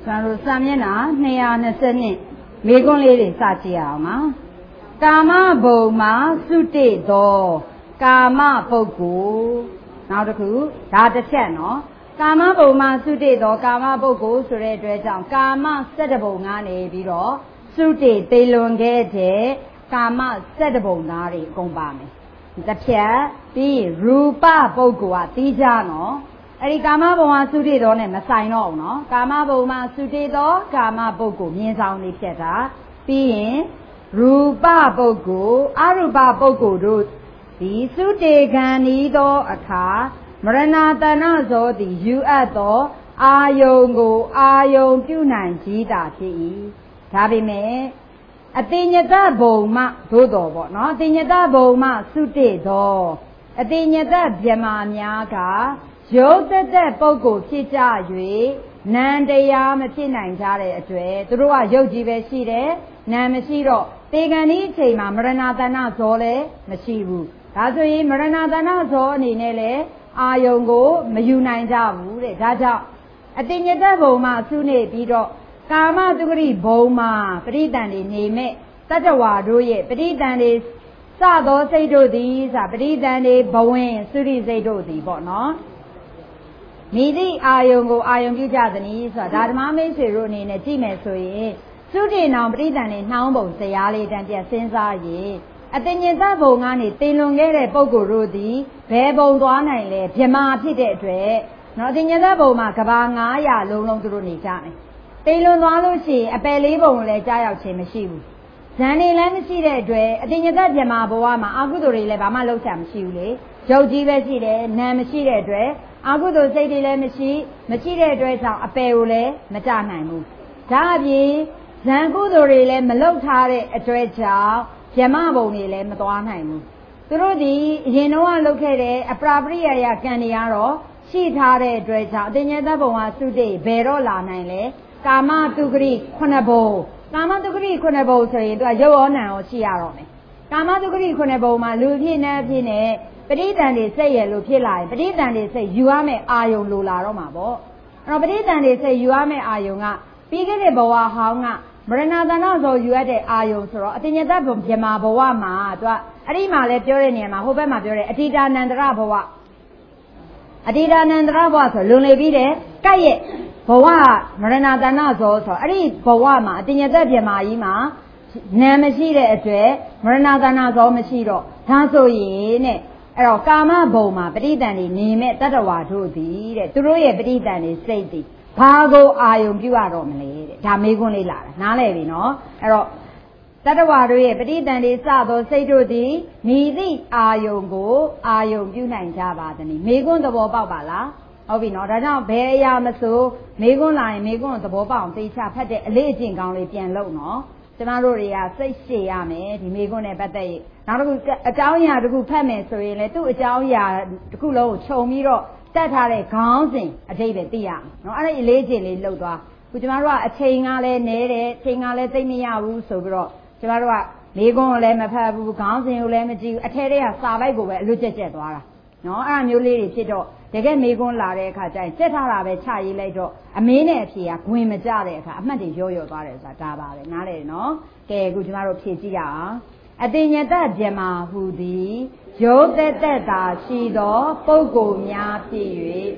咱们上面呢，那样的生呢，美国来的啥子样嘛？伽马布马苏得多，伽马布古，然后这个大的钱喏，伽马布马苏得多，伽马布古说来这讲，伽马十的布安呢，比如苏得对龙个的，伽马十的布哪里公巴没？这片比如巴布古啊低价喏。而且伽马布马苏得多呢，没晒喏喏，伽马布马苏得多，伽马布古面上的片它，比如巴布古，阿如巴布古都，比苏得干尼多阿卡，莫人那达那做的有阿多，阿用个阿用就难记大体，差别没？啊，第二个布马多多不？喏，第二个布马苏得多，啊，第二个别马娘个。有的在报告批家语，男的呀么批男家的嘴，都说有几位是的，男们是咯，这个你起码没人拿在那做嘞，没是不？他所以没人拿在那做你那嘞，啊用过没有男家务的，他叫，啊，第二个宝马苏呢比着，干嘛这个的宝马，不离单的你们，大家话多耶，不离单的啥多谁做的，啥不离单的保温，苏里谁做的不喏？你的阿用个阿用就家的你说，但是妈没说如你呢，姐妹所以，所以那不离单的那不是压力单点身上耶，啊，等你在保安的灯笼给来报告如的，白包多难嘞，别马屁的嘴，那等你在保嘛，可把牙呀隆隆都你家呢，灯笼多路些，啊，白里包来家要钱没收，咱你来没收的嘴，啊，等你在别马保嘛，阿姑都来把马路上没收嘞，就几位是的，难没收的嘴。阿姑都谁的来没去，没去的对上阿伯乌来没扎难路，这边人姑都来没路差的对上，别马步的来没多难路，都说的人话路开的阿布拉布里呀干的呀咯，其他的对上，等人家不话说的白罗拉难嘞，干嘛都可以困难步，干嘛都可以困难步，所以都有可能我去呀咯没，干嘛都可以困难步嘛，路偏那偏呢。不离单的谁也路偏来，不离单的谁有阿妹阿用路来了嘛不？然后不离单的谁有阿妹阿用啊，比个的不话好啊，不然那那时候有的阿用说，今年在不偏嘛不话嘛，对吧？阿里嘛来表的呢嘛，后边嘛表的，阿弟家难得啦不话，阿弟家难得啦不话说，龙来比的，该也不话，不然那那时候说，阿里不话嘛，今年在偏嘛伊嘛，难么是的对，不然那时候么是咯，他所以呢。哎呦，伽马布嘛，不离单的你们得着话多的嘞，都也不离单的谁的，怕个阿用就阿罗么嘞的，他没讲你来了，哪来的喏？哎呦，得着话多也不离单的啥多谁多的，你的阿用个阿用就难家吧的呢，没讲都不报吧啦，好比喏，他讲白呀么说，没讲来没讲都不报，对下拍的雷金刚的变路喏。这帮老人呀，谁写呀没？你美国那不得，然后教呀，这个拍卖所以呢，都教呀，这个老巧妙了，在他的钢筋啊这边对呀，然后俺一来进来老多，我就说青啊来哪来，青啊来对面呀无所不了，就说美国来没拍不钢筋又来没就，太太呀300个万，六七多了，然后俺们来的接着。这个美国来的看在他那边差异来着，啊，没那批啊，贵么价的看，没得有多的啥咋巴的，哪来喏？给估计嘛都便宜呀，啊，对人家别马虎的，有的大许多，不过面皮鱼。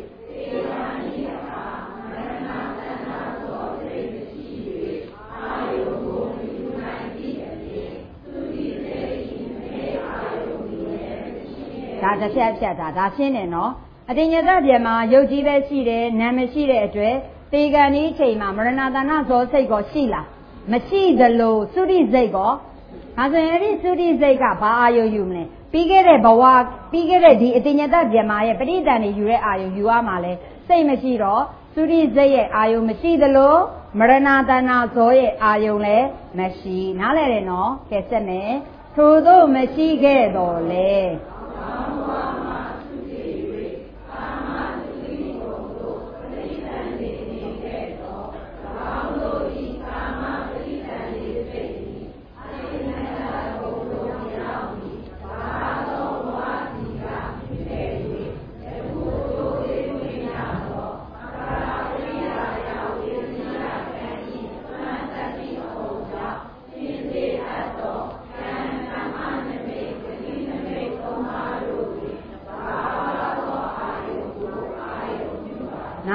大家谢大新年喏。啊，今年这边嘛，有几位是的，南门是的对，这个你去嘛，没人拿那做这个是啦，没是的喽，手里这个，他说你手里这个把阿有用呢，比个的不话，比个的今年这边嘛也不离单的有的阿有啊嘛嘞，谁没是咯，手里这个阿有没是的喽，没人拿那做的阿有嘞，没是哪来的喏？给什么？土豆没是给多嘞。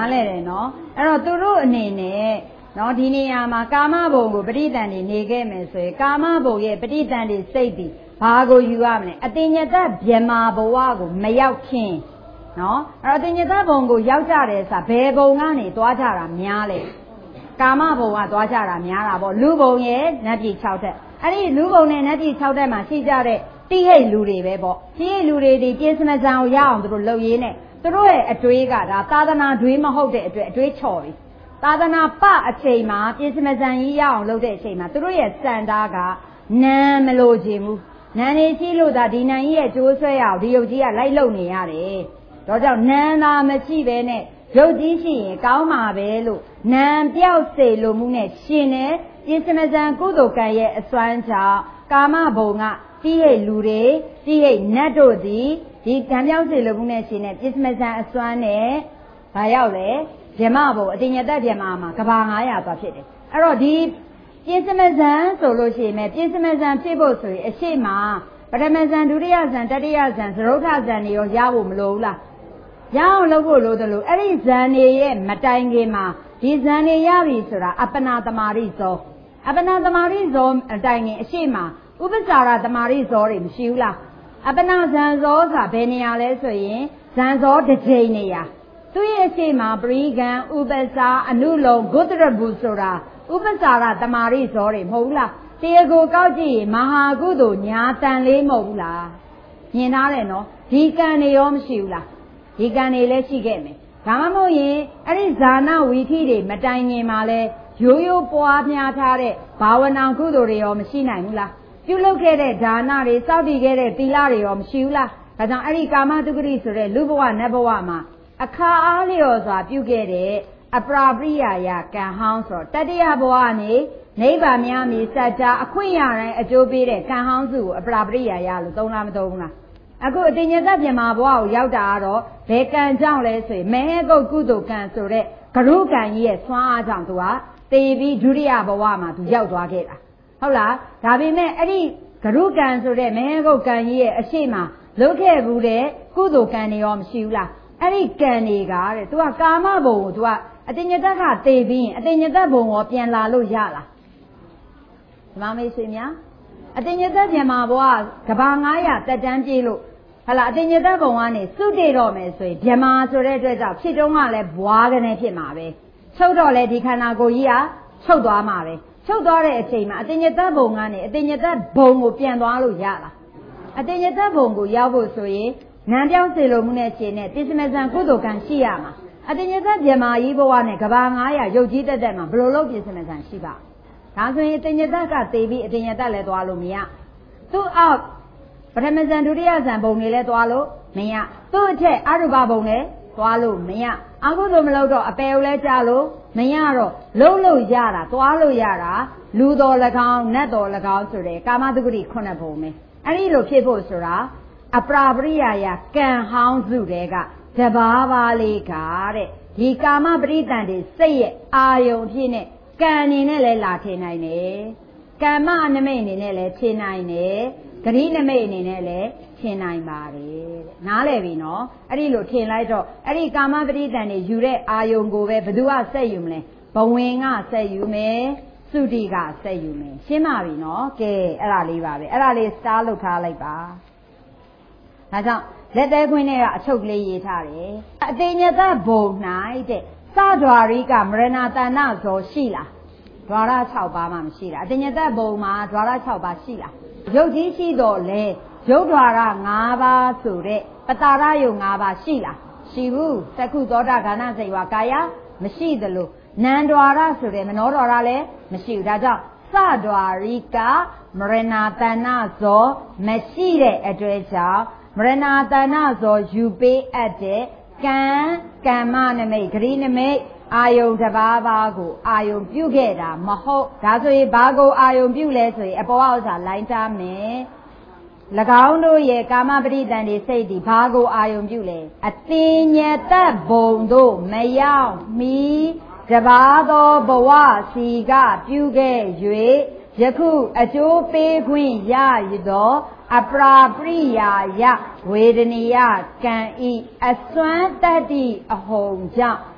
လဲတယ်နော်အဲ့တော့သူတို့အနေနဲ့နော်ဒီနေရာမှာကာမဘုံကိုပဋိသန္ဓေနေခဲ့မယ်ဆိုရင်ကာမဘုံရဲ့ပဋိသန္ဓေစိတ်ပြီးဘာကိုယူရမလဲအတင်ညတဗြဟ္မာဘဝကိုမရောက်ခင်နော်အဲ့တော့အတင်ညတဘုံကိုရောက်ကြတယ်ဆိုတာဘယ်ဘုံကနေသွားကြတာများလဲကာမဘုံကသွားကြတာများတာပေါ့လူဘုံရဲ့နတ်ပြည်6တက်အဲ့ဒီလူဘုံနဲ့နတ်ပြည်6တက်မှာရှိကြတဲ့တိဟိတ်လူတွေပဲပေါ့တိဟိတ်လူတွေဒီကျေစမဇံကိုရအောင်သူတို့လုပ်ရင်းနဲ့သူတို့ရဲ့အတွေးကဒါသာသနာတွေးမဟုတ်တဲ့အတွက်အတွေးချော်ပြီသာသနာပအချိန်မှာကျေစမဇံကြီးရအောင်လုပ်တဲ့အချိန်မှာသူတို့ရဲ့စံသားကနန်းမလို့ခြင်းဘူးနန်းနေရှိလို့ဒါဒီနန်းကြီးရဲ့ကျိုးဆွဲရအောင်ဒီရုပ်ကြီးကလိုက်လုံနေရတယ်ဒါကြောင့်နန်းသာမရှိပဲနဲ့ရုပ်ကြီးရှိရင်ကောင်းမှာပဲလို့နန်းပြောက်စေလိုမှုနဲ့ရှင်တဲ့ကျေစမဇံကုသိုလ်ကံရဲ့အစွမ်းကြောင့်ကာမဘုံကတိဟိတ်လူတွေတိဟိတ်နတ်တို့သည်ဒီကံပြောက်စေလိုမှုနဲ့ရှင်တဲ့ကျေစမဇံအစွမ်းနဲ့ဘာရောက်လဲဗြဟ္မဘုံအတင်ညတဗြဟ္မာမှာကဘာ900သွားဖြစ်တယ်အဲ့တော့ဒီကျေစမဇံဆိုလို့ရှိရင်ကျေစမဇံဖြစ်ဖို့ဆိုရင်အရှိမပထမဇံဒုတိယဇံတတိယဇံသရုတ်ထဇံတွေရောရဖို့မလိုဘူးလားရအောင်လုပ်ဖို့လိုတယ်လို့အဲ့ဒီဇံတွေရဲ့မတိုင်ခင်မှာဒီဇံတွေရပြီဆိုတာအပ္ပနာသမารိဇောအပ္ပနာသမารိဇောအတိုင်ခင်အရှိမဥပ္ပစာရသမารိဇောတွေမရှိဘူးလားအပ္ပနာဇံဇောဆိုတာဘယ်နေရာလဲဆိုရင်ဇံဇောတစ်ကြိမ်နေရာသူရဲ့အရှိမပရိကံဥပ္ပစာအနုလုံဂုတ္တရဘူးဆိုတာဥပ္ပစာရသမารိဇောတွေမဟုတ်ဘူးလားတရားကိုကောက်ကြည့်ရင်မဟာကုသိုလ်ညာတန်လေးမဟုတ်ဘူးလားမြင်သားတယ်နော်ဒီကံတွေရောမရှိဘူးလားဒီကံတွေလည်းရှိခဲ့မယ်ဒါမှမဟုတ်ရင်အဲ့ဒီဇာနာဝီထိတွေမတိုင်ခင်မှာလဲရိုးရိုးပွားများထားတဲ့ဘာဝနာကုသိုလ်တွေရောမရှိနိုင်ဘူးလားပြုလုပ်ခဲ့တဲ့ဒါနတွေစောင့်တည်ခဲ့တဲ့သီလတွေရောမရှိဘူးလားဒါကြောင့်အဲ့ဒီကာမတုဂတိဆိုတဲ့လူဘဝနတ်ဘဝမှာအခါအားလျော်စွာပြုခဲ့တဲ့အပရာပရိယာယကံဟောင်းဆိုတတိယဘဝကနေနိဗ္ဗာန်များမည်စัจ जा အခွင့်ရတိုင်းအကျိုးပေးတဲ့ကံဟောင်းစုကိုအပရာပရိယာယလို့သုံးလားမသုံးဘူးလားအခုအတင်ညတဗြဟ္မာဘဝကိုရောက်တာကတော့ဘယ်ကံကြောင့်လဲဆိုရင်မဟေကုတ်ကုသိုလ်ကံဆိုတဲ့ဂရုကံကြီးရဲ့ဆွမ်းအားကြောင့်သူကသေပြီးဒုတိယဘဝမှာသူရောက်သွားခဲ့တာဟုတ်လားဒါပေမဲ့အဲ့ဒီဂရုကံဆိုတဲ့မဟေကုတ်ကံကြီးရဲ့အရှိမလုပ်ခဲ့ဘူးတဲ့ကုသိုလ်ကံတွေရောမရှိဘူးလားအဲ့ဒီကံတွေကတဲ့သူကကာမဘုံကိုသူကအတင်ညတကသေပြီးရင်အတင်ညတဘုံရောပြန်လာလို့ရလားဒီမှာမေးရှင်များအတင်ညတဗြဟ္မာဘဝကဘာ900တက်တန်းပြေးလို့ဟလာအတင်ညတဘုံကနေစုတည်တော့မယ်ဆိုရင်ဗြဟ္မာဆိုတဲ့အတွက်ကြောင့်ဖြစ်တုံးကလည်းဘွားကနေဖြစ်မှာပဲချုပ်တော့လေဒီခန္ဓာကိုယ်ကြီးကချုပ်သွားမှာပဲချုပ်သွားတဲ့အချိန်မှာအတင်ညတဘုံကနေအတင်ညတဘုံကိုပြန်သွားလို့ရလားအတင်ညတဘုံကိုရောက်ဖို့ဆိုရင်နံပြောင်းစေလိုမှုနဲ့ရှင်နဲ့တိစမဇံကုသိုလ်ကံရှိရမှာအတင်ညတဗြဟ္မာကြီးဘဝနဲ့ကဘာ900ရုပ်ကြီးတက်မှာဘယ်လိုလုပ်တိစမဇံရှိပါဒါဆိုရင်အတင်ညတကသေပြီးအတင်ညတလည်းသွားလို့မရသူ့အောက်ပထမဇန်ဒုတိယဇန်ဘုံတွေလည်းသွားလို့မရသူ့အထက်အရူပဘုံလည်းသွားလို့မရအကုသိုလ်မလုပ်တော့အပယ်ကိုလည်းကြားလို့မရတော့လုံးလို့ရတာသွားလို့ရတာလူတော်၎င်းနတ်တော်၎င်းဆိုတဲ့ကာမတုဂတိ9ဘုံပဲအဲ့ဒီလိုဖြစ်ဖို့ဆိုတာအပရာပရိယာယကံဟောင်းစုတွေကတဘာပါလေးကတဲ့ဒီကာမပရိသန္တိစိတ်ရဲ့အာယုံဖြစ်နေကံအနေနဲ့လည်းလာထင်နိုင်တယ်ကမ္မနမိတ်အနေနဲ့လည်းထင်နိုင်တယ်ဂရိနမိတ်အနေနဲ့လည်းထင်နိုင်ပါတယ်တဲ့နားလည်ပြီနော်အဲ့ဒီလိုထင်လိုက်တော့အဲ့ဒီကာမပရိသန္တိယူတဲ့အာယုံကိုပဲဘယ်သူကဆက်ယူမလဲဘဝင်ကဆက်ယူမယ်သုတိကဆက်ယူမယ်ရှင်းပါပြီနော်ကဲအဲ့ဒါလေးပါပဲအဲ့ဒါလေးစတားလုပ်ထားလိုက်ပါဒါကြောင့်လက်သေးခွင်းနဲ့ကအချုပ်ကလေးရေးထားတယ်အတိညတဘုံ၌တဲ့စဒွာရိကမရဏတဏ္ဍဇောရှိလားဒွါရ6ပါးမှမရှိတာအတညတဘုံမှာဒွါရ6ပါးရှိလားရုပ်ကြီးရှိတော့လေရုပ်ဒွါရ5ပါးဆိုတဲ့ပတာရယုံ5ပါးရှိလားရှိဘူးသက္ခုသောတာဂာနစေဝါကာယမရှိသလိုနံဒွါရဆိုတဲ့မနောဒွါရလည်းမရှိဘူးဒါကြောင့်စဒွာရိကမရဏတဏ္ဍဇောမရှိတဲ့အတွေ့ကြောင့်မရဏတဏ္ဍဇောယူပေးအပ်တဲ့ကံကမ္မနမိတ်ဂရိနမိတ်အာယုံတစ်ပါးပါးကိုအာယုံပြုခဲ့တာမဟုတ်ဒါဆိုရင်ဘာကိုအာယုံပြုလဲဆိုရင်အပေါ်ဥစ္စာလိုင်းထားမယ်၎င်းတို့ရဲ့ကာမပရိသန္တိစိတ်ဒီဘာကိုအာယုံပြုလဲအတင်ညတဘုံတို့မရောက်မီတပါးသောဘဝစီကပြုခဲ့၍ယခုအကျိုးပေးခွင့်ရရသောအပရာပရိယာယဝေဒနိယကံဤအစွမ်းတတ္တိအဟုန်ကြောင့်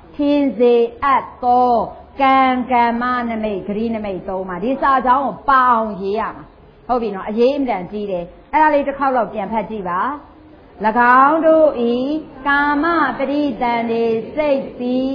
ထင်စေအပ်သောကံကမ္မနမိတ်ဂရိနမိတ်3ပါဒီစာကြောင်းကိုပအောင်ရေးရမှာဟုတ်ပြီနော်အရေးအမြတ်ကြီးတယ်အဲ့ဒါလေးတစ်ခေါက်တော့ပြန်ဖတ်ကြည့်ပါ၎င်းတို့ဤကာမပရိသန္တိစိတ်သည်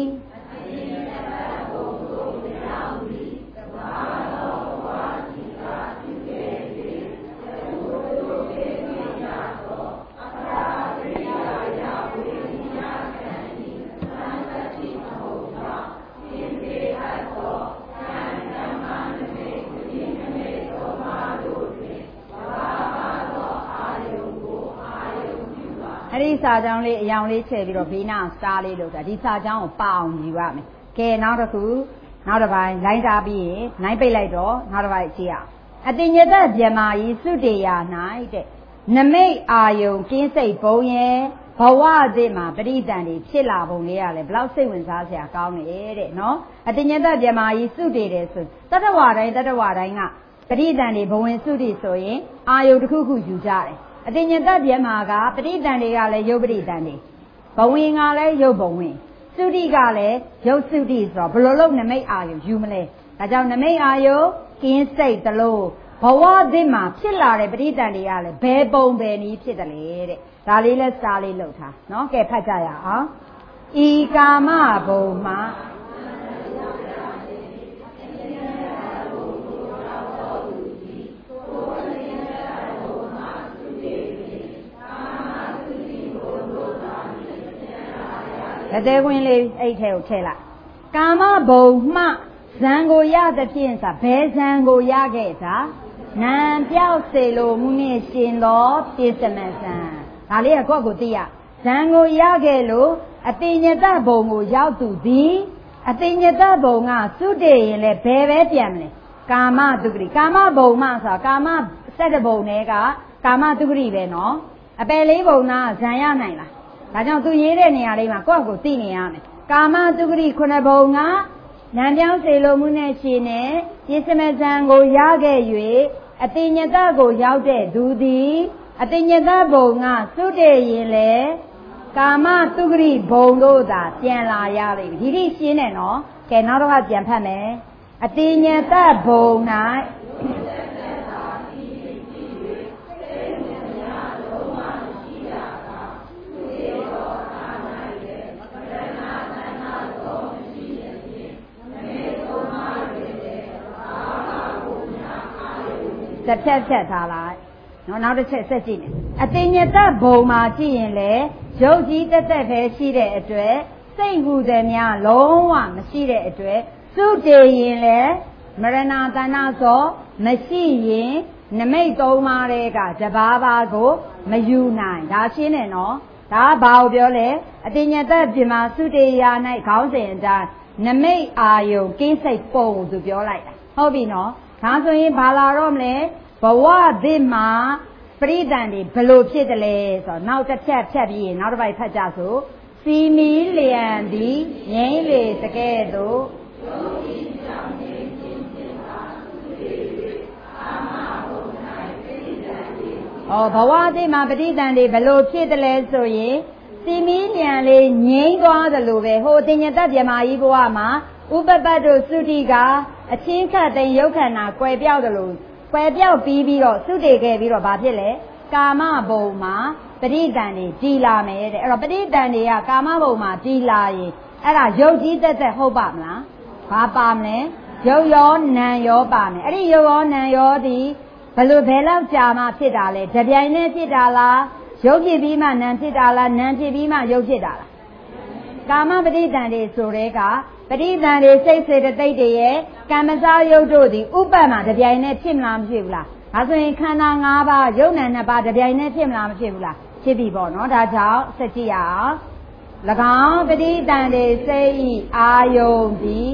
အဲ့ဒီစာကြောင်းလေးအယောင်လေးချဲ့ပြီးတော့ဘေးနာစတားလေးလုပ်တာဒီစာကြောင်းကိုပအောင်ယူရမယ်ကဲနောက်တစ်ခုနောက်တစ်ပိုင်းလိုင်းတာပြီးရင်နိုင်ပိတ်လိုက်တော့နောက်တစ်ပိုင်းကြည့်ရအတိညတဗြဟ္မာယီသုတေယ၌တဲ့နမိတ်အာယုံကင်းစိတ်ဘုံရဲ့ဘဝအသစ်မှာပရိသန်တွေဖြစ်လာပုံလေးရတယ်ဘလောက်စိတ်ဝင်စားစရာကောင်းနေတဲ့နော်အတိညတဗြဟ္မာယီသုတေတယ်ဆိုတတ္တဝါတိုင်းကပရိသန်တွေဘဝင်သုတိဆိုရင်အာယုံတစ်ခုခုယူကြတယ်အတိညတဗြဟ္မာကပရိသန်တွေကလည်းရုပ်ပရိသန်တွေဘဝင်ကလည်းရုပ်ဘဝင်သုတိကလည်းရုပ်သုတိဆိုတော့ဘယ်လိုလုပ်နမိတ်အာယုယူမလဲဒါကြောင့်နမိတ်အာယုကင်းစိတ်တလို့ဘဝသစ်မှာဖြစ်လာတဲ့ပရိသန်တွေကလည်းဘယ်ပုံဘယ်နည်းဖြစ်တယ်လေတဲ့ဒါလေးလဲစာလေးလုပ်ထားနော်ကဲဖတ်ကြရအောင်ဤကာမဘုံမှာအသေးဝင်လေးအဲ့ထဲကိုထည့်လိုက်ကာမဘုံမှဇံကိုရသဖြင့်စာဘယ်ဇံကိုရခဲ့စာနာပြောက်စေလိုမှုနဲ့ရှင်သောပိစမဇံဒါလေးကကိုယ့်ကိုသိရဇံကိုရခဲ့လို့အတိညတဘုံကိုရောက်သူသည်အတိညတဘုံကသုတေရင်လည်းဘယ်ပဲပြန်မလဲကာမတုဂရိကာမဘုံမှဆိုတာကာမ7ဘုံတွေကကာမတုဂရိပဲနော်အပယ်လေးဘုံကဇံရနိုင်လားဒါကြောင့်သူရေးတဲ့နေရာလေးမှာကိုယ့်ကိုသိနေရမယ်ကာမတုဂရိ9ဘုံကနံပြောင်းစေလိုမှုနဲ့ရှင်နဲ့ပိစမဇံကိုရခဲ့၍အတိညတကိုရောက်တဲ့သူသည်အတိညတဘုံကသုတေရင်လေကာမတုဂရိဘုံတို့သာပြန်လာရပြီဒီတိရှင်းတယ်နော်ကဲနောက်တော့ပြန်ဖတ်မယ်အတိညတဘုံ၌တစ်ဖြတ်ထားလိုက်နော်နောက်တစ်ချက်ဆက်ကြည့်မယ်အတိညတဘုံမှာကြည့်ရင်လေရုပ်ကြီးတက်တက်ပဲရှိတဲ့အတွက်စိတ်ဟူသည်များလုံးဝမရှိတဲ့အတွက်သုတေရင်လေမရဏတဏ္ဍသောမရှိရင်နမိတ်3ပါးတွေကတပါးပါးကိုမယူနိုင်ဒါရှင်းတယ်နော်ဒါဘာကိုပြောလဲအတိညတဗြဟ္မာသုတေယ၌ခေါင်းစဉ်အတိုင်းနမိတ်အာယုကင်းစိတ်ပုံသူပြောလိုက်တာဟုတ်ပြီနော်ဒါဆိုရင်ဘာလာတော့မလဲဘဝသစ်မှာပရိသန်တွေဘယ်လိုဖြစ်တယ်လဲဆိုတော့နောက်တစ်ဖြတ်ဖြတ်ပြီးရင်နောက်တစ်ပိုက်ဖတ်ကြဆိုစီမီလျံသည်ငိမ့်လေတကဲ့သို့ဘဝသစ်မှာပရိသန်တွေဘယ်လိုဖြစ်တယ်လဲဆိုရင်စီမီလျံလေးငိမ့်သွားတယ်လို့ပဲဟိုတင်ညတဗြဟ္မာကြီးဘဝမှာဥပပတ်တို့သုတိကအချင်းခတ်တဲ့ရုပ်ခန္ဓာကွယ်ပြောက်တယ်လို့ကွယ်ပြောက်ပြီးတော့သုတေခဲ့ပြီးတော့ဘာဖြစ်လဲကာမဘုံမှာပရိသန်တွေကြည်လာမယ်တဲ့အဲ့တော့ပရိသန်တွေကကာမဘုံမှာကြည်လာရင်အဲ့ဒါရုပ်ကြီးတက်တက်ဟုတ်ပါမလားဘာပါမလဲရုပ်ရောနာမ်ရောပါမယ်အဲ့ဒီရုပ်ရောနာမ်ရောဒီဘယ်လောက်ကြာမှဖြစ်တာလဲတပြိုင်နဲ့ဖြစ်တာလားရုပ်ဖြစ်ပြီးမှနာမ်ဖြစ်တာလားနာမ်ဖြစ်ပြီးမှရုပ်ဖြစ်တာလားကာမပရိသန်တွေဆိုတဲ့ကပရိသန်တွေစိတ်စေတသိက်တွေရဲ့ကံမစားရုပ်တို့သည်ဥပ္ပတ်မှာတပြိုင်နဲ့ဖြစ်မလားမဖြစ်ဘူးလားဒါဆိုရင်ခန္ဓာ5ပါးရုပ်နာမ်2ပါးတပြိုင်နဲ့ဖြစ်မလားမဖြစ်ဘူးလားဖြစ်ပြီပေါ့နော်ဒါကြောင့်ဆက်ကြည့်ရအောင်၎င်းပရိသန်တွေစိတ်ဤအာယုန်သည်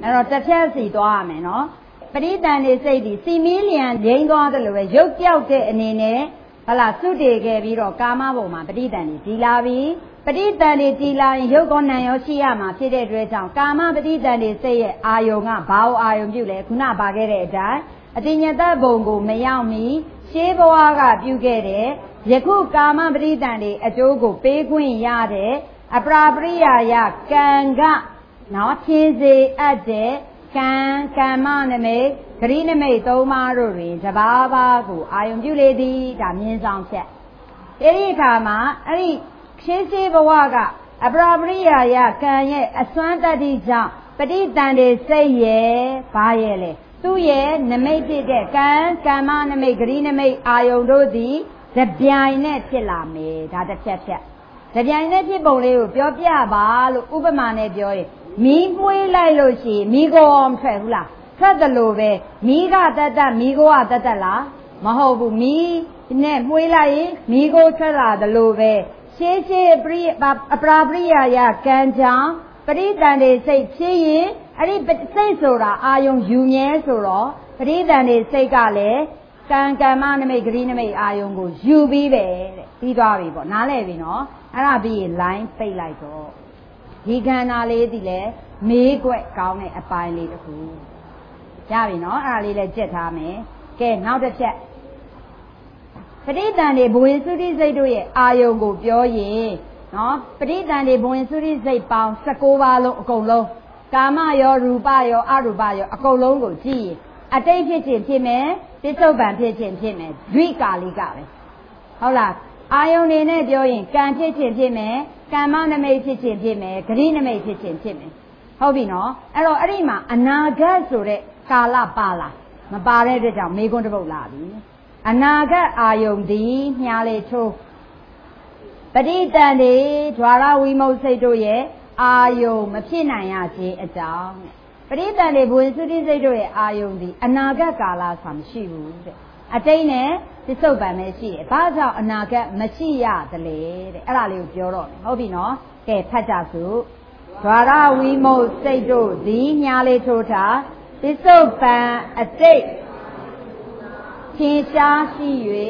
အဲ့တော့တစ်ချက်စီသွားရမယ်နော်ပဋိသန္ဓေစိတ်ဒီစီမီလျံငြိမ်းသွားတယ်လို့ပဲရုပ်ပြောက်တဲ့အနေနဲ့ဟလာစွတ်တည်ခဲ့ပြီးတော့ကာမဘုံမှာပဋိသန္ဓေတည်လာပြီးပဋိသန္ဓေတည်လာရင်ရုပ်ကောနာရောရှိရမှာဖြစ်တဲ့အတွက်ကြောင့်ကာမပဋိသန္ဓေစိတ်ရဲ့အာယုံကဘာကိုအာယုံပြုလဲခုနပါခဲ့တဲ့အတိုင်းအတိညာတဘုံကိုမရောက်မီရှေးဘဝကပြုခဲ့တဲ့ယခုကာမပဋိသန္ဓေအကျိုးကိုပေးခွင့်ရတဲ့အပရာပရိယာယကံကနော်ဖြင်းစေအပ်တဲ့ကံကမ္မနမိတ်ဂရိနမိတ်သုံးပါးတို့တွင်တဘာဘာကိုအာယုံပြုလေသည်ဒါမြင်ဆောင်ချက်အဲဒီအခါမှာအဲ့ဒီရှေးရှေးဘဝကအပရာပရိယာယကံရဲ့အစွမ်းတတ္တိကြောင့်ပဋိသန္ဓေစိတ်ရဲ့ဘာရဲ့လဲသူ့ရဲ့နမိတ်ဖြစ်တဲ့ကံကမ္မနမိတ်ဂရိနမိတ်အာယုံတို့သည်တပြိုင်နဲ့ဖြစ်လာမယ်ဒါတစ်ဖြတ်တပြိုင်နဲ့ဖြစ်ပုံလေးကိုပြောပြပါလို့ဥပမာနဲ့ပြောရင်မီးမွေးလိုက်လို့ရှိရင်မီးကိုအောင်ထွက်ဘူးလားထွက်တယ်လို့ပဲမီးကတတ်မီးကိုကတတ်လားမဟုတ်ဘူးမီးနဲ့မွေးလိုက်ရင်မီးကိုထွက်လာတယ်လို့ပဲရှေးရှေးအပရာပရိယာယကံကြောင့်ပဋိသန္ဓေစိတ်ဖြစ်ရင်အဲ့ဒီစိတ်ဆိုတာအာယုံယူမြဲဆိုတော့ပဋိသန္ဓေစိတ်ကလည်းကံကမ္မနမိတ်ဂရိနမိတ်အာယုံကိုယူပြီးပဲတဲ့ပြီးသွားပြီပေါ့နားလည်ပြီနော်အဲ့ဒါပြီးရင် line ပိတ်လိုက်တော့ဒီခန္ဓာလေးဒီလေမေးခွက်ကောင်းတဲ့အပိုင်းလေးတစ်ခုရပြီနော်အဲ့ဒါလေးလည်းကြက်ထားမယ်ကဲနောက်တစ်ချက်ပဋိသန္ဓေဘဝင်သုတိစိတ်တို့ရဲ့အာယုံကိုပြောရင်နော်ပဋိသန္ဓေဘဝင်သုတိစိတ်ပေါင်း19ပါးလုံးအကုန်လုံးကာမရောရူပရောအရူပရောအကုန်လုံးကိုကြည့်ရင်အတိတ်ဖြစ်ခြင်းဖြစ်မယ်ပစ္စုပန်ဖြစ်ခြင်းဖြစ်မယ်ဒွိကာလိကပဲဟုတ်လားအာယုန်နေနဲ့ပြောရင်ကံဖြစ်ခြင်းဖြစ်မယ်ကမ္မနမိတ်ဖြစ်ခြင်းဖြစ်မယ်ဂရိနမိတ်ဖြစ်ခြင်းဖြစ်မယ်ဟုတ်ပြီနော်အဲ့တော့အဲ့ဒီမှာအနာဂတ်ဆိုတဲ့ကာလပါလာမပါတဲ့အတွက်ကြောင့်မေခွန်းတစ်ပုဒ်လာပြီအနာဂတ်အာယုန်သည်မြားလေထိုးပဋိသန္ဓေဓွာရဝိမုတ်စိတ်တို့ရဲ့အာယုန်မဖြစ်နိုင်ရခြင်းအကြောင်းပဋိသန္ဓေဘဝင်သုတိစိတ်တို့ရဲ့အာယုန်သည်အနာဂတ်ကာလဆိုတာမရှိဘူးတဲ့အတိတ်နဲ့ပစ္စုပန်ပဲရှိတယ်ဘာကြောင့်အနာဂတ်မရှိရသလဲတဲ့အဲ့ဒါလေးကိုပြောတော့မယ်ဟုတ်ပြီနော်ကဲဖတ်ကြစို့ဓွာရဝိမုတ်စိတ်တို့သည်ညာလေးထိုးထားပစ္စုပန်အတိတ်ထင်ရှားရှိ၍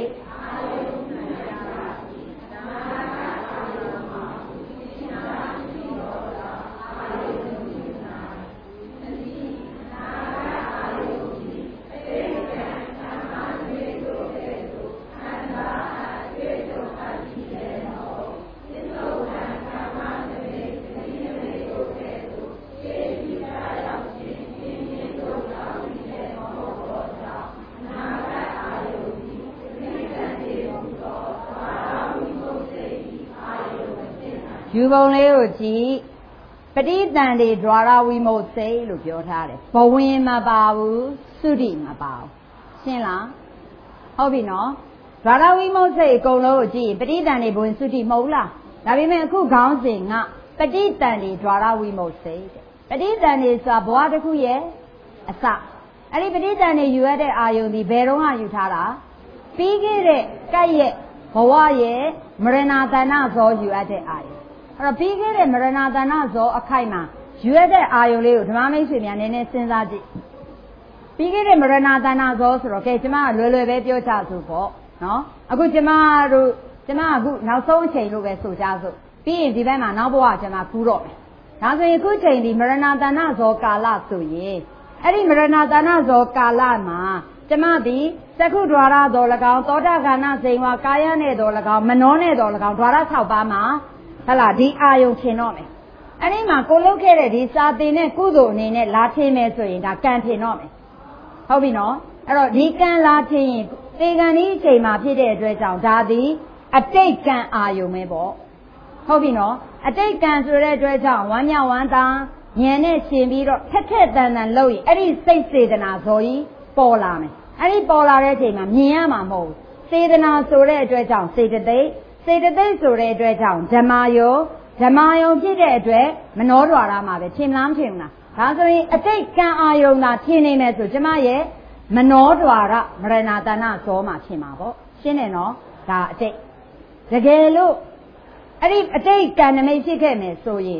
ယူပုံလေးကိုကြည့်ပဋိသန္ဓေဓွာရဝိမုတ်စိတ်လို့ပြောထားတယ်ဘဝင်မပါဘူးသုတိမပါဘူးရှင်းလားဟုတ်ပြီနော်ဓွာရဝိမုတ်စိတ်အကုန်လုံးကိုကြည့်ပဋိသန္ဓေဘဝင်သုတိမဟုတ်လားဒါပေမဲ့အခုခေါင်းစဉ်ကပဋိသန္ဓေဓွာရဝိမုတ်စိတ်ပဋိသန္ဓေဆိုတာဘဝတစ်ခုရဲ့အစအဲ့ဒီပဋိသန္ဓေယူရတဲ့အာယုန်ဒီဘယ်တော့မှယူထားတာပြီးခဲ့တဲ့ကပ်ရဲ့ဘဝရဲ့မရဏတဏ္ဍဇောယူရတဲ့အာယုန်အဲ့တော့ပြီးခဲ့တဲ့မရဏတဏ္ဍဇောအခိုက်မှာယူရတဲ့အာယုန်လေးကိုဓမ္မမိတ်ဆွေများနည်းနည်းစဉ်းစားကြည့်ပြီးခဲ့တဲ့မရဏတဏ္ဍဇောဆိုတော့ကဲကျမကလွယ်လွယ်ပဲပြောချစို့ပေါ့နော်အခုကျမအခုနောက်ဆုံးအချိန်လို့ပဲဆိုကြစို့ပြီးရင်ဒီဘက်မှာနောက်ဘဝကျမကူးတော့မယ်ဒါဆိုရင်အခုချိန်ဒီမရဏတဏ္ဍဇောကာလဆိုရင်အဲ့ဒီမရဏတဏ္ဍဇောကာလမှာကျမသည်သက္ခုဓွာရတော်၎င်းသောတာခန္ဓာစိန်ဝါကာယနဲ့တော်၎င်းမနောနဲ့တော်၎င်းဓွာရ6ပါးမှာဟလာဒီအာယုံထင်တော့မယ်အဲ့ဒီမှာကိုလုပ်ခဲ့တဲ့ဒီစာသင်တဲ့ကုသိုလ်အနေနဲ့လာထင်မယ်ဆိုရင်ဒါကံထင်တော့မယ်ဟုတ်ပြီနော်အဲ့တော့ဒီကံလာထင်ရင်သေကံဒီအချိန်မှာဖြစ်တဲ့အတွက်ကြောင့်ဒါသည်အတိတ်ကံအာယုံပဲပေါ့ဟုတ်ပြီနော်အတိတ်ကံဆိုတဲ့အတွက်ကြောင့်ဝမ်းမြောက်ဝမ်းသာဉာဏ်နဲ့ရှင်ပြီးတော့ထက်ထက်တန်တန်လုပ်ရင်အဲ့ဒီစိတ်စေတနာဇော်ကြီးပေါ်လာမယ်အဲ့ဒီပေါ်လာတဲ့အချိန်မှာမြင်ရမှာမဟုတ်ဘူးစေတနာဆိုတဲ့အတွက်ကြောင့်စေတသိက်ဆိုတဲ့အတွက်ကြောင့်ဓမ္မယုံဖြစ်တဲ့အတွက်မနောဓွာရမှာပဲထင်လားမထင်ဘူးလားဒါဆိုရင်အတိတ်ကံအာယုံသာထင်နေမယ်ဆိုကျမရဲ့မနောဓွာရမရဏတဏ္ဍဇောမှာထင်မှာပေါ့ရှင်းတယ်နော်ဒါအတိတ်တကယ်လို့အဲ့ဒီအတိတ်ကံနမိတ်ဖြစ်ခဲ့မယ်ဆိုရင်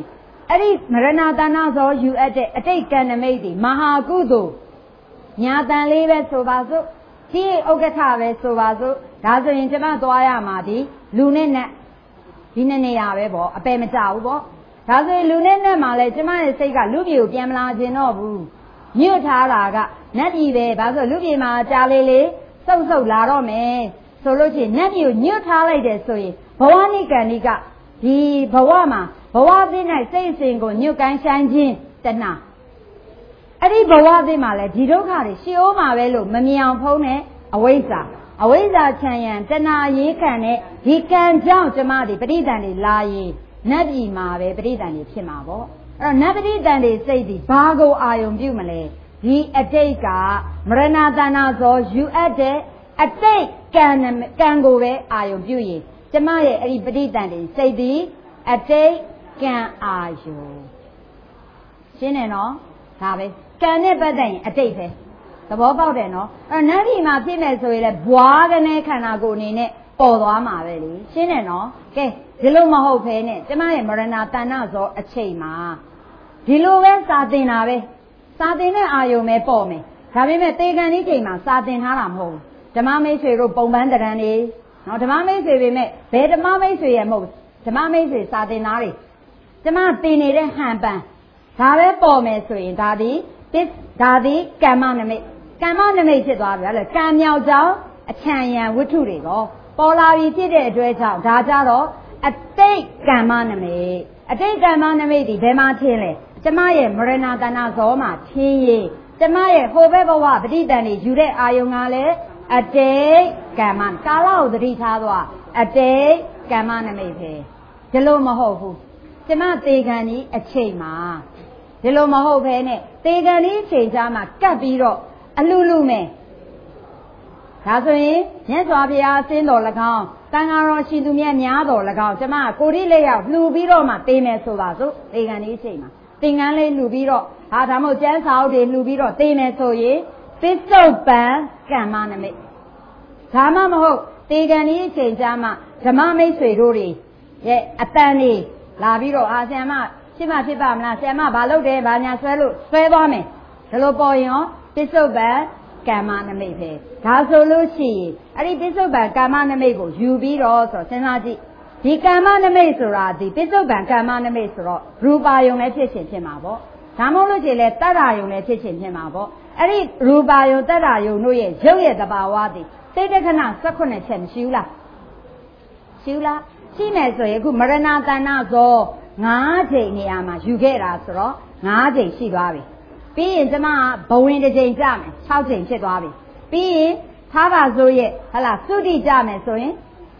အဲ့ဒီမရဏတဏ္ဍဇောယူအပ်တဲ့အတိတ်ကံနမိတ်ဒီမဟာကုသိုလ်ညာတန်လေးပဲဆိုပါစို့ဒီဥက္ကဋ္ဌပဲဆိုပါစို့ဒါဆိုရင်ကျမသွားရမှာဒီလူနဲ့နတ်ဒီနှစ်နေရာပဲပေါ့အပယ်မကြဘူးပေါ့ဒါဆိုရင်လူနဲ့နတ်မှာလဲကျမရဲ့စိတ်ကလူပြေကိုပြန်မလာခြင်းတော့ဘူးညွတ်ထားတာကနတ်ပြည်ပဲဘာလို့လူပြေမှာကြားလေးလေးစုပ်စုပ်လာတော့မယ်ဆိုလို့ချင်းနတ်ပြည်ကိုညွတ်ထားလိုက်တယ်ဆိုရင်ဘဝနိကံနိကဒီဘဝမှာဘဝသစ်၌စိတ်အစဉ်ကိုညွတ်ကိုင်းဆိုင်ခြင်းတဏှာအဲ့ဒီဘဝသစ်မှာလဲဒီဒုက္ခတွေရှင်းအောင်မှာပဲလို့မမြင်အောင်ဖုံးတဲ့အဝိဇ္ဇာခြံရံတဏှာရေးခံတဲ့ဒီကံကြောင့်ကျမဒီပဋိသန္ဓေလာရင်နတ်ပြည်မှာပဲပဋိသန္ဓေဖြစ်မှာပေါ့အဲ့တော့နတ်ပဋိသန္ဓေစိတ်ဒီဘာကိုအာယုံပြုမလဲဒီအတိတ်ကမရဏတဏ္ဍဇောယူအပ်တဲ့အတိတ်ကံကိုပဲအာယုံပြုရင်ကျမရဲ့အဲ့ဒီပဋိသန္ဓေစိတ်ဒီအတိတ်ကံအာယုံရှင်းတယ်နော်ဒါပဲကံနဲ့ပတ်သက်ရင်အတိတ်ပဲသဘောပေါက်တယ်နော်အဲ့နတ်ပြည်မှာဖြစ်မယ်ဆိုရင်လည်းဘွားကနေခန္ဓာကိုယ်အနေနဲ့ပေါ်သွားမှာပဲလေရှင်းတယ်နော်ကဲဒီလိုမဟုတ်ဖဲနဲ့ကျမရဲ့မရဏတဏ္ဍဇောအချိန်မှာဒီလိုပဲစာသင်တာပဲစာသင်တဲ့အာယုံပဲပေါ်မယ်ဒါပေမဲ့သေကံဒီချိန်မှာစာသင်ထားတာမဟုတ်ဘူးဓမ္မမိတ်ဆွေတို့ပုံပန်းတရံနေနော်ဓမ္မမိတ်ဆွေပေမဲ့ဘယ်ဓမ္မမိတ်ဆွေရဲ့မဟုတ်ဓမ္မမိတ်ဆွေစာသင်သားတွေကျမသင်နေတဲ့ဟန်ပန်ဒါပဲပေါ်မယ်ဆိုရင်ဒါသည်ကမ္မနမိတ်ဖြစ်သွားပြီလေကံမြောက်ကြောင်းအချံရံဝတ္ထုတွေတော့ပေါ်လာပြီဖြစ်တဲ့အတွက်ကြောင့်ဒါကြတော့အတိတ်ကမ္မနမိတ်ဒီဘယ်မှာထင်းလဲကျမရဲ့မရဏတဏ္ဍဇောမှာထင်းရေးကျမရဲ့ဟိုဘက်ဘဝပဋိသန္ဓေယူတဲ့အာယုံကလည်းအတိတ်ကမ္မကာလကိုသတိထားသွားအတိတ်ကမ္မနမိတ်ပဲဒီလိုမဟုတ်ဘူးကျမသေကံကြီးအချိန်မှာဒီလိုမဟုတ်ဘဲနဲ့သေကံကြီးအချိန်ကြားမှာကပ်ပြီးတော့အလူမယ်ဒါဆိုရင်မြတ်စွာဘုရားအစင်းတော်၎င်းတန်ဃာတော်ရှင်သူမြတ်များတော်၎င်းကျမကိုရိလက်ရောက်လှူပြီးတော့မှသေမယ်ဆိုပါစို့သေကံကြီးအချိန်မှာသင်္ကန်းလေးလှူပြီးတော့ဒါမှမဟုတ်ကျမ်းစာအုပ်တွေလှူပြီးတော့သေမယ်ဆိုရင်ပစ္စုပန်ကမ္မနမိတ်ဒါမှမဟုတ်သေကံကြီးအချိန်ကြားမှာဓမ္မမိတ်ဆွေတို့တွေရဲ့အတန်တွေလာပြီးတော့ဆရာမဖြစ်ပါမလားဆရာမဘာလုပ်တယ်ဘာညာဆွဲသွားမယ်ဒါလိုပေါ်ရင်ရောပစ္စုပန်ကမ္မနမိတ်ပဲဒါဆိုလို့ရှိရင်အဲ့ဒီပစ္စုပန်ကမ္မနမိတ်ကိုယူပြီးတော့ဆိုစဉ်းစားကြည့်ဒီကမ္မနမိတ်ဆိုတာဒီပစ္စုပန်ကမ္မနမိတ်ဆိုတော့ရူပါယုံလည်းဖြစ်ခြင်းဖြစ်မှာပေါ့ဒါမှမဟုတ်လို့ရှိရင်လည်းတတ္တယုံလည်းဖြစ်ခြင်းဖြစ်မှာပေါ့အဲ့ဒီရူပါယုံတတ္တယုံတို့ရဲ့ရုပ်ရဲ့သဘာဝသည်စိတ်တခဏ18ချက်မရှိဘူးလားရှိမယ်ဆိုရင်အခုမရဏတဏ္ဍဇော9ချိန်နေရာမှာယူခဲ့တာဆိုတော့9ချိန်ရှိသွားပြီပြီးရင်ကျမဘဝင်တစ်ချိန်ကြမယ်6ချိန်ဖြစ်သွားပြီပြီးရင်ထားပါစို့ရဲ့သုတိကြမယ်ဆိုရင်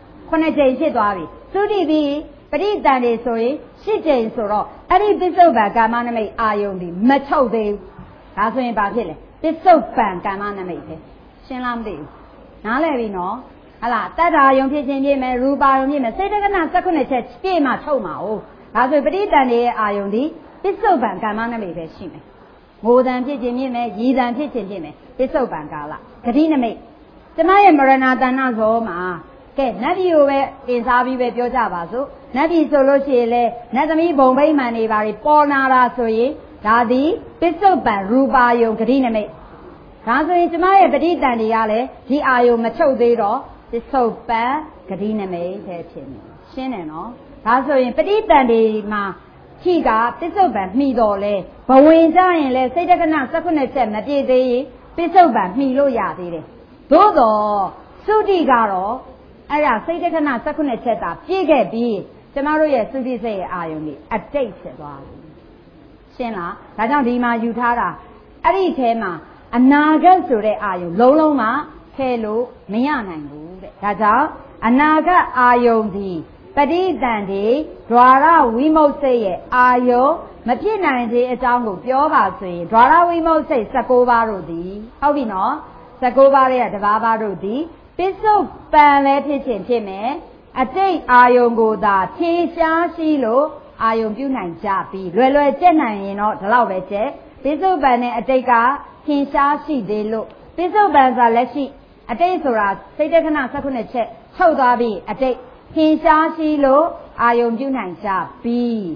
9ချိန်ဖြစ်သွားပြီသုတိပြီးပဋိသန္ဓေဆိုရင်10ချိန်ဆိုတော့အဲ့ဒီပစ္စုပန်ကမ္မနမိတ်အာယုံဒီမချုပ်သေးဘူးဒါဆိုရင်ဘာဖြစ်လဲပစ္စုပန်ကမ္မနမိတ်ပဲရှင်းလားမသိဘူးနားလည်ပြီနော်တတ္ထာယုံဖြစ်ခြင်းဖြစ်မယ်ရူပါယုံဖြစ်မယ်စေတကနာ18ချက်ပြည့်မှထုတ်မှာ哦ဒါဆိုပဋိသန္ဓေရဲ့အာယုံဒီပစ္စုပန်ကမ္မနမိတ်ပဲရှိမယ်ငိုတန်ဖြစ်ခြင်းဖြစ်မယ်ရည်တန်ဖြစ်ခြင်းဖြစ်မယ်ပစ္စုပန်ကာလဂတိနမိတ်ကျမရဲ့မရဏတဏ္ဍဇောမှာကဲနတ်ပြည်ကိုပဲတင်စားပြီးပဲပြောကြပါစို့နတ်ပြည်ဆိုလို့ရှိရင်လေနတ်သမီးဘုံဗိမာန်တွေပါပေါ်နာတာဆိုရင်ဒါသည်ပစ္စုပန်ရူပါယုံဂတိနမိတ်ဒါဆိုရင်ကျမရဲ့ပဋိသန္ဓေကလည်းဒီအာယုံမချုပ်သေးတော့ပစ္စုပန်ဂတိနမိတ်ပဲဖြစ်နေရှင်းတယ်နော်ဒါဆိုရင်ပဋိသန္ဓေမှာခီကပစ္စုပန်မှီတော်လဲဘဝင်ကြရင်လဲစိတ်တက္ကန18ချက်မပြည့်သေးရင်ပစ္စုပန်မှီလို့ရသေးတယ်သို့တော့သုတိကတော့အဲ့ဒါစိတ်တက္ကန18ချက်သာပြည့်ခဲ့ပြီးကျမတို့ရဲ့သုတိစိတ်ရဲ့အာယုံကြီးအတိတ်ဖြစ်သွားတယ်ရှင်းလားဒါကြောင့်ဒီမှာယူထားတာအဲ့ဒီထဲမှာအနာဂတ်ဆိုတဲ့အာယုံလုံးလုံးမှဖယ်လို့မရနိုင်ဘူးတဲ့ဒါကြောင့်အနာဂတ်အာယုံဒီပဋိသန္ဓေဒွါရဝိမုတ်စိတ်ရဲ့အာယုံမဖြစ်နိုင်ခြင်းအကြောင်းကိုပြောပါဆိုရင်ဒွါရဝိမုတ်စိတ်19ပါးတို့သည်ဟုတ်ပြီနော်19ပါးရဲ့တပါးပါးတို့သည်ပစ္စုပန်လည်းဖြစ်ခြင်းဖြစ်မယ်အတိတ်အာယုံကိုသာဖြေရှားရှိလို့အာယုံပြုနိုင်ကြပြီးလွယ်လွယ်ကျက်နိုင်ရင်တော့ဒီလောက်ပဲကျက်ပစ္စုပန်နဲ့အတိတ်ကထင်ရှားရှိသေးလို့ပစ္စုပန်ဆိုတာလက်ရှိအတိတ်ဆိုတာစိတ်တက္ကန18ချက်ချုပ်သွားပြီးအတိတ်ထင်ရှားရှိလို့အာယုံပြုနိုင်ကြပြီး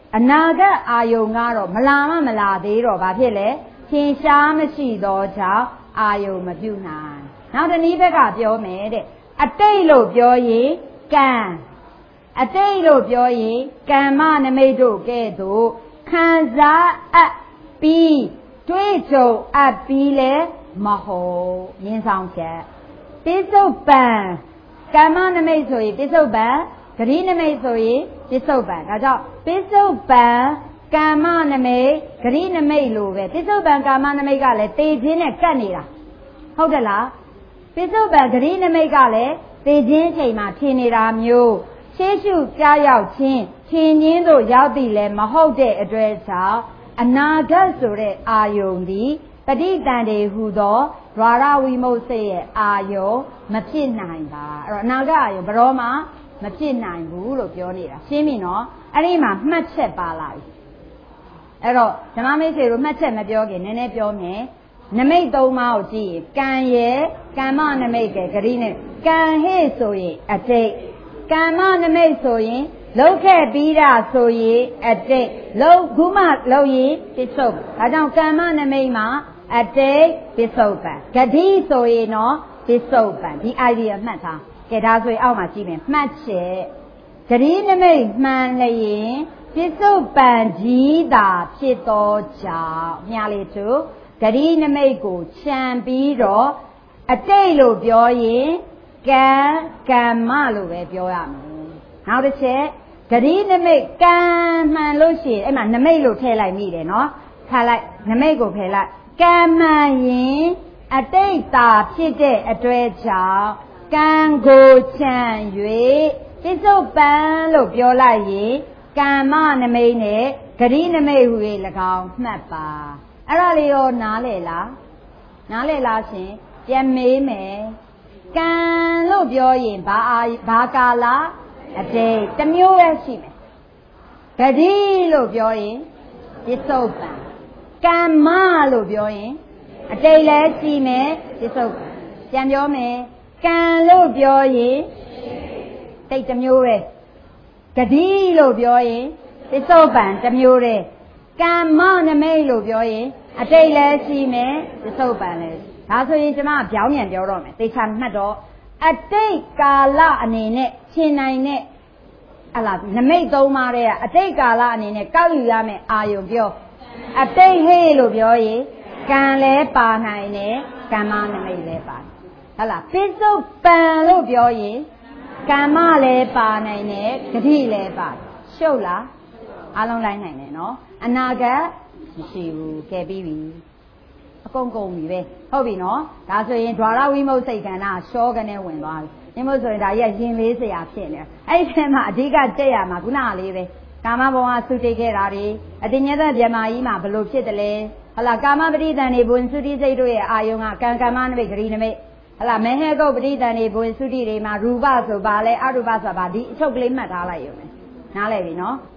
အနာဂတ်အာယုံကတော့မလာမလာသေးတော့ဘာဖြစ်လဲထင်ရှားမရှိတော့ကြောင့်အာယုံမပြုနိုင်နောက်တနည်းဘက်ကပြောမယ်တဲ့အတိတ်လို့ပြောရင်ကံအတိတ်လို့ပြောရင်ကမ္မနမိတ်တို့ကဲ့သို့ခံစားအပ်ပြီးတွေးကြုံအပ်ပြီးလဲမဟုတ်ရင်းဆောင်ချက်ပိစုပန်ကမ္မနမိတ်ဆိုရင်ပိစုပန်ဂရိနမိတ်ဆိုရင်ပိစုပန်ဒါကြောင့်ပိစုပန်ကမ္မနမိတ်ဂရိနမိတ်လို့ပဲပိစုပန်ကမ္မနမိတ်ကလည်းတေခြင်းနဲ့ကပ်နေတာဟုတ်တယ်လားပိစုပန်ဂရိနမိတ်ကလည်းတေခြင်းချိန်မှာထင်နေတာမျိုးရှေးရှုကြားရောက်ခြင်းထင်ရင်းတို့ရောက်သည်လည်းမဟုတ်တဲ့အတွက်ကြောင့်အနာဂတ်ဆိုတဲ့အာယုန်သည်ပဋိသန္ဓေဟူသောဒွါရဝိမုတ်စိတ်ရဲ့အာယုန်မဖြစ်နိုင်ပါအဲ့တော့အနာဂတ်အာယုန်ဘယ်တော့မှမဖြစ်နိုင်ဘူးလို့ပြောနေတာရှင်းပြီနော်အဲ့ဒီမှာမှတ်ချက်ပါလာပြီအဲ့တော့ဓမ္မမိတ်ဆွေတို့မှတ်ချက်မပြောခင်နည်းနည်းပြောမယ်နမိတ်သုံးပါးကိုကြည့်ရင်ကံရဲ့ကမ္မနမိတ်ကဂရိနဲ့ကံဟိဆိုရင်အတိတ်ကမ္မနမိတ်ဆိုရင်လောက်ခဲ့ပြီးတာဆိုရင်အတိတ်လောက်ခုမှလောက်ရင်ပစ္စုပ္ပန်ဒါကြောင့်ကမ္မနမိတ်မှာအတိတ်ပစ္စုပ္ပန်ဂတိဆိုရင်တော့ပစ္စုပ္ပန်ဒီ idea မှတ်ထားကဲဒါဆိုရင်အောက်မှာကြည့်မယ်မှတ်ချက်ဂတိနမိတ်မှန်လျင်ပစ္စုပ္ပန်ကြီးသာဖြစ်သောကြောင့်မြားလေးတို့ဂတိနမိတ်ကိုခြံပြီးတော့အတိတ်လို့ပြောရင်ကံကမ္မလို့ပဲပြောရမယ်နောက်တစ်ချက်ဂတိနမိတ်ကံမှန်လို့ရှိရင်အဲ့မှာနမိတ်လို့ထည့်လိုက်မိတယ်နော်ခါလိုက်နမိတ်ကိုဖယ်လိုက်ကံမှန်ရင်အတိတ်သာဖြစ်တဲ့အတွေ့ကြောင့်ကံကိုခြံ၍ပစ္စုပန်လို့ပြောလိုက်ရင်ကမ္မနမိတ်နဲ့ဂတိနမိတ်ဟူ၍၎င်းမှတ်ပါအဲ့ဒါလေးရောနားလည်လားရှင်ပြန်မေးမယ်ကံလို့ပြောရင်ဘာကာလအတိတ်တစ်မျိုးပဲရှိမယ်ဂတိလို့ပြောရင်ပစ္စုပန်ကမ္မလို့ပြောရင်အတိတ်လည်းရှိမယ်ပစ္စုပန်ပြန်ပြောမယ်ကံလို့ပြောရင်တိတ်တစ်မျိုးပဲဂတိလို့ပြောရင်ပစ္စုပန်တစ်မျိုးတည်းကမ္မနမိတ်လို့ပြောရင်အတိတ်လည်းရှိမယ်ပစ္စုပန်လည်းဒါဆိုရင်ကျွန်မပြောင်းပြန်ပြောတော့မယ်သေချာမှတ်တော့အတိတ်ကာလအနေနဲ့ရှင်းနိုင်တဲ့ဟလာနမိတ်သုံးပါးတဲ့ကအတိတ်ကာလအနေနဲ့ကောက်ယူရမယ်အာယုံပြောအတိတ်ဟေ့လို့ပြောရင်ကံလည်းပါနိုင်တယ်ကမ္မနမိတ်လည်းပါဟလာပစ္စုပန်လို့ပြောရင်ကမ္မလည်းပါနိုင်တယ်ဂတိလည်းပါရှုပ်လားအားလုံးလိုက်နိုင်တယ်နော်အနာဂတ်မရှိဘူးကဲပြီးပြီအကုန်ကုန်ပြီပဲဟုတ်ပြီနော်ဒါဆိုရင်ဒွါရဝိမုတ်စိတ်ကဏ္ဍရှောကနေဝင်သွားပြီဒီမို့ဆိုရင်ဒါကြီးကရင်လေးစရာဖြစ်နေအဲ့ဒီထဲမှာအဓိကတက်ရမှာခုနကလေးပဲကာမဘဝသုတိခဲ့တာတွေအတိညသက်ဗျမာကြီးမှာဘလို့ဖြစ်တယ်လဲဟလာကာမပဋိသန္ဓေဘုံသုတိစိတ်တို့ရဲ့အာယုံကကံကမ္မနမိတ်ဂရိနမိတ်ဟလာမေဟေကုတ်ပဋိသန္ဓေဘုံသုတိတွေမှာရူပဆိုပါလဲအရူပဆိုပါဒီအချုပ်ကလေးမှတ်ထားလိုက်ရုံနဲ့နားလည်ပြီနော်